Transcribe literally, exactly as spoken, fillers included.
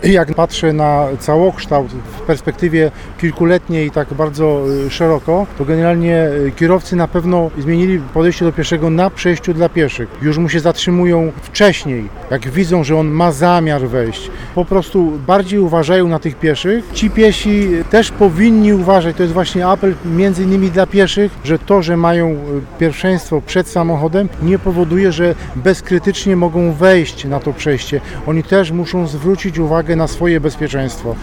Jak patrzę na całokształt w perspektywie kilkuletniej tak bardzo szeroko, to generalnie kierowcy na pewno zmienili podejście do pieszego na przejściu dla pieszych. Już mu się zatrzymują wcześniej, jak widzą, że on ma zamiar wejść. Po prostu bardziej uważają na tych pieszych. Ci piesi też powinni uważać, to jest właśnie apel między innymi dla pieszych, że to, że mają pierwszeństwo przed samochodem, nie powoduje, że bezkrytycznie mogą wejść na to przejście. Oni też muszą zwrócić uwagę na swoje bezpieczeństwo.